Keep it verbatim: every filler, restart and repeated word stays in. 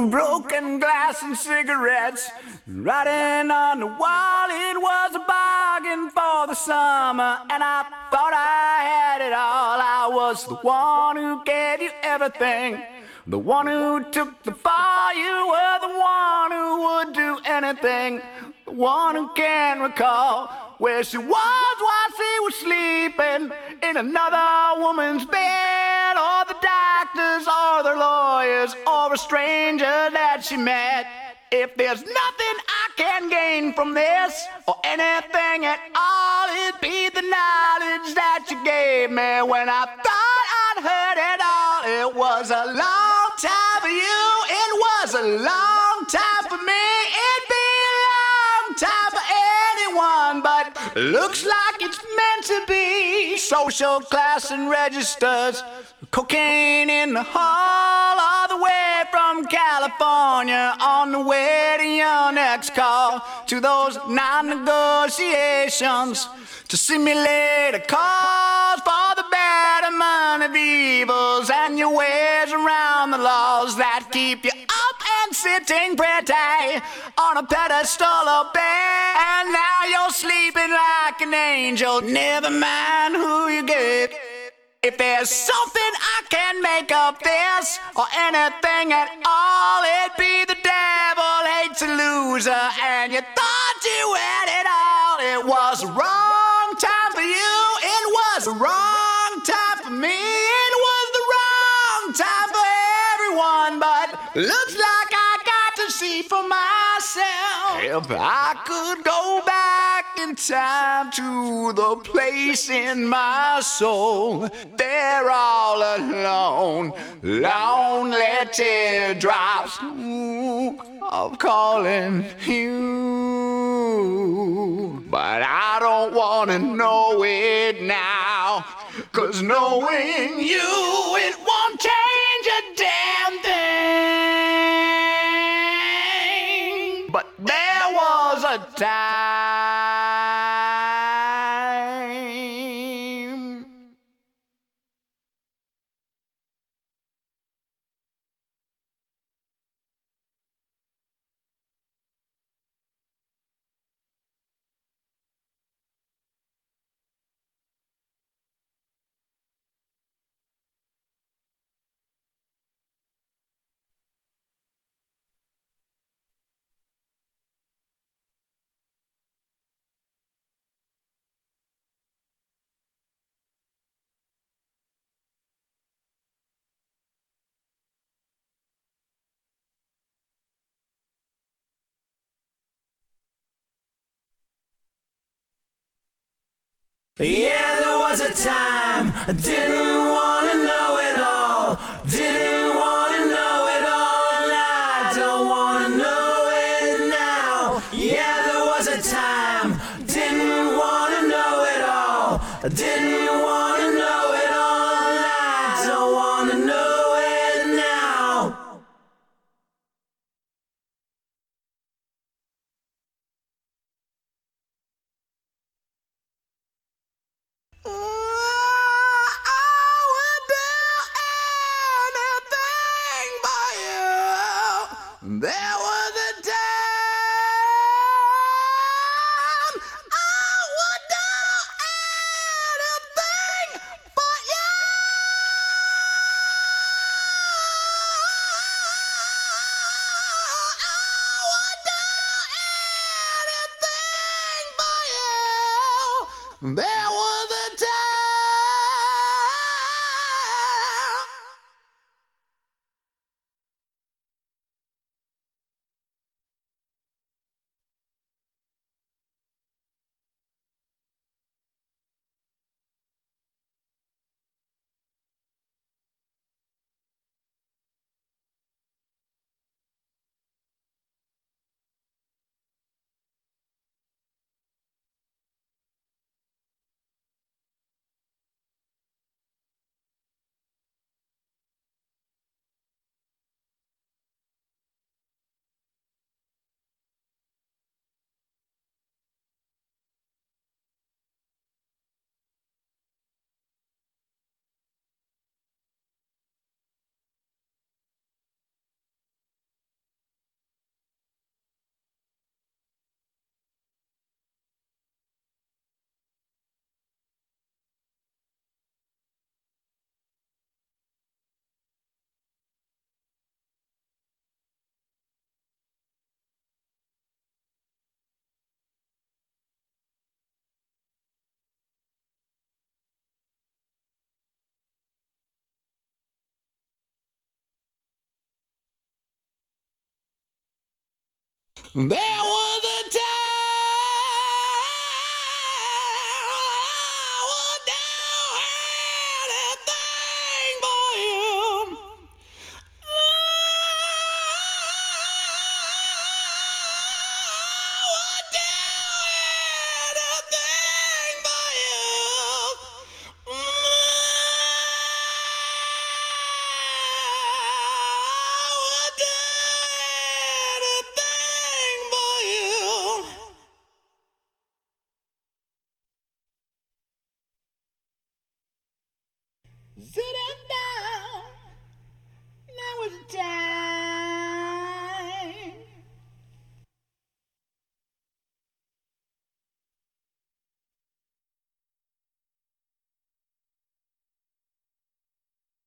broken glass and cigarettes. Writing on the wall, it was a bargain for the summer, and I thought I had it all. I was the one who gave you everything, the one who took the fall. You were the one who would do anything, the one who can recall where she was while she was sleeping in another woman's bed, or the doctors, or the lawyers, or a stranger that she met. If there's nothing I can gain from this, or anything at all, it'd be the knowledge that you gave me when I thought I'd heard it all. It was a long time for you, it was a long time for me, it'd be a long time for anyone, but looks like it's meant to be. Social class and registers, cocaine in the hall, all the way from California, on the way to your next call, to those non-negotiations, to simulate a cause for the betterment of evils, and your ways around the laws that keep you up and sitting pretty on a pedestal of bed. And now you're sleeping like an angel, never mind who you gave. If there's something I can make of this, or anything at all, it'd be the devil hates a loser, and you thought you had it all. It was a wrong time for you, it was a wrong time for me, it was the wrong time for everyone, but looks like I got to see for myself. If I could go back in time to the place in my soul, they're all alone, lonely teardrops ooh, of calling you. But I don't wanna know it now, 'cause knowing you, it won't change a damn thing. But there was a time. Yeah, there was a time I didn't wanna know it all, didn't wanna know it all, and I don't wanna know it now. Yeah, there was a time didn't wanna know it all, didn't wanna know it all, and I don't wanna know it now. There was a time I would do anything for you. I would do anything for you. There was a time. There